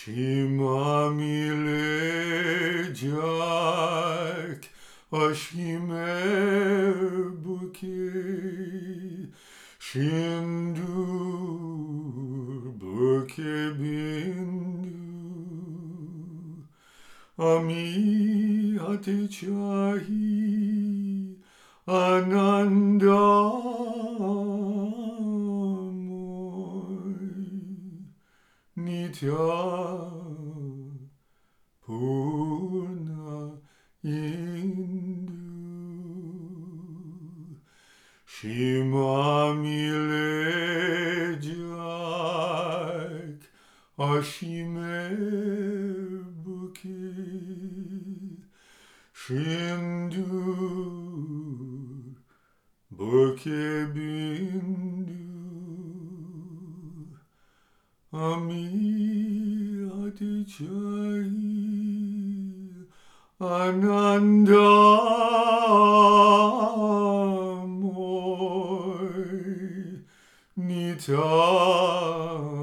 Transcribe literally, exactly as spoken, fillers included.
Shema milejak ashime buke shindur buke bindu ami hatichahi anandamoy Nitya Purna Indu Shema milejak ashime buke shindur buke bindu Ami hatichahi anandamoy nitya